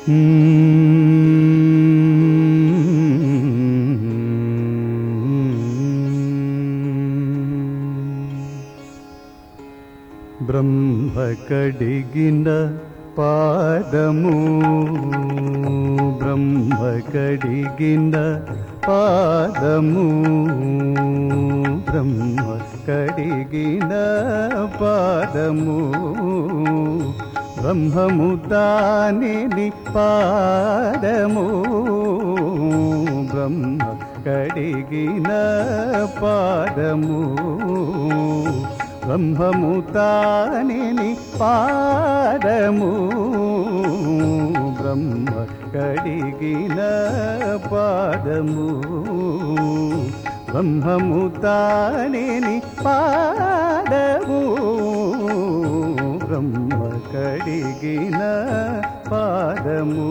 బ్రహ్మ కడిగిన పాదము, బ్రహ్మ కడిగిన పాదము, బ్రహ్మ కడిగిన పాదము, బ్రహ్మము దానిని పాదము, బ్రహ్మ కడిగిన పాదము, బ్రహ్మము దానిని పాదము, బ్రహ్మ కడిగిన పాదము, బ్రహ్మము దానిని పాదము, బ్రహ్మ కడిగిన పాదము.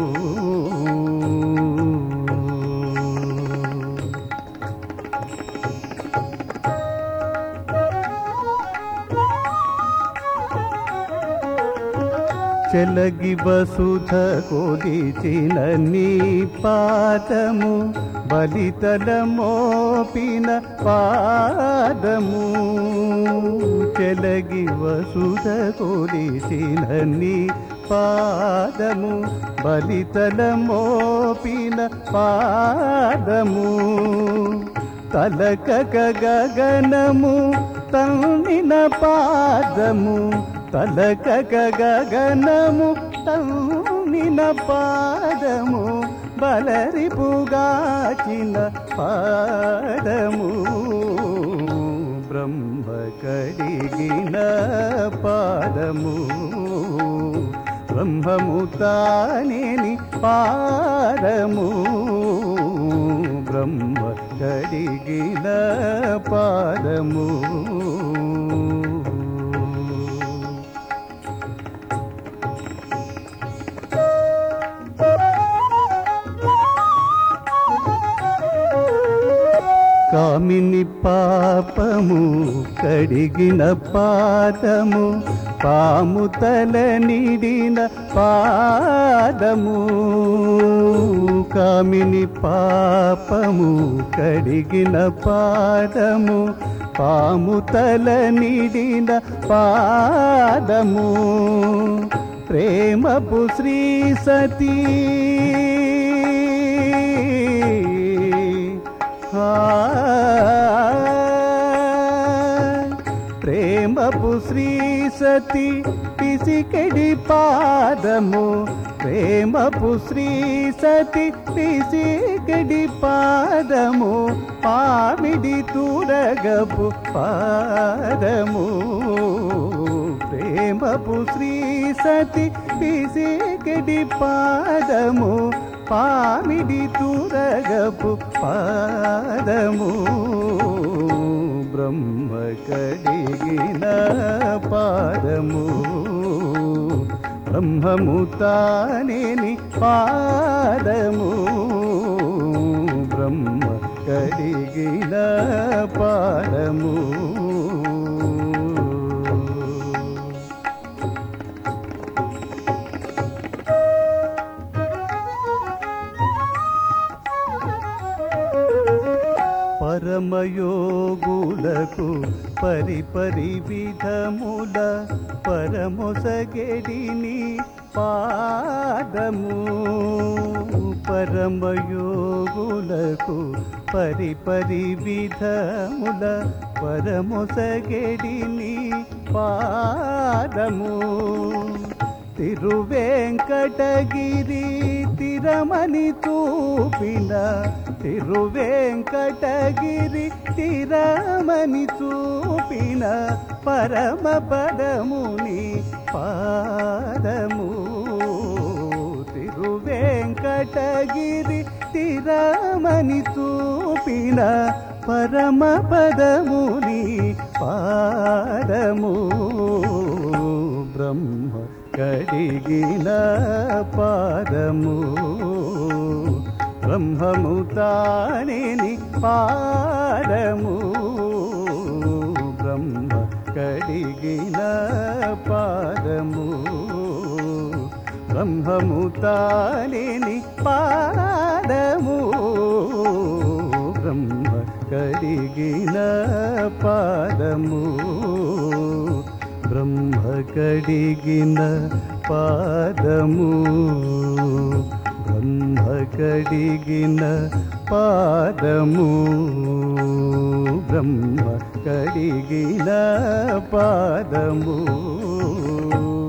చెలగి వసుధ కొలిచిన నీ పాదము, బలితల మోపిన పాదము, చెలగి వసుధ కొలిచిన నీ పాదము, బలితల మోపిన పాదము, తలకక గగనము తన్నిన పాదము, తలకక గగనము తన్నిన పాదము, బలరిపుగాచిన పాదము, బ్రహ్మ కడిగిన పాదము, బ్రహ్మము తానిని పాదము, బ్రహ్మ కడిగిన పాదము. కామిని పాపము కడిగిన పాదము, పాము తల నిడిన పాదము, కామిని పాపము కడిగిన పాదము, పాము తల నిడిన పాదము, ప్రేమపు శ్రీ సతీ ప్రేమపు శ్రీ సతి పిసికెడి పాదము, ప్రేమపు శ్రీ సతి పిసికెడి పాదము, పామిడి తూరగపు పాదము, ప్రేమపు శ్రీ సతి పిసికెడి పాదము, పామిడి తూరగపు పాదము, బ్రహ్మ కడిగిన పాదము, బ్రహ్మము తానిని పాదము, బ్రహ్మ కడిగిన పాదము. పరమయోగులకు పరిపరి విధముల పరమొసగెడిని పాదము, పరమయోగులకు పరిపరి విధముల పరమొసగెడిని పాదము, తిరువేంకటగిరి తిరమని చూపిన, తిరువేంకటగిరి తిరమని చూపిన పరమ పదముని పాదము, తిరువేంకటగిరి తిరమని చూపిన పరమ పదముని పాదము, బ్రహ్మ కడిగిన పాదము, బ్రహ్మము తానిని పాదము, బ్రహ్మ కడిగిన పాదము, బ్రహ్మము తానేని పాదము బ్రహ్మ కడిగిన పాదము బ్రహ్మ కడిగిన పాదము బ్రహ్మ కడిగిన పాదము బ్రహ్మ కడిగిన పాదము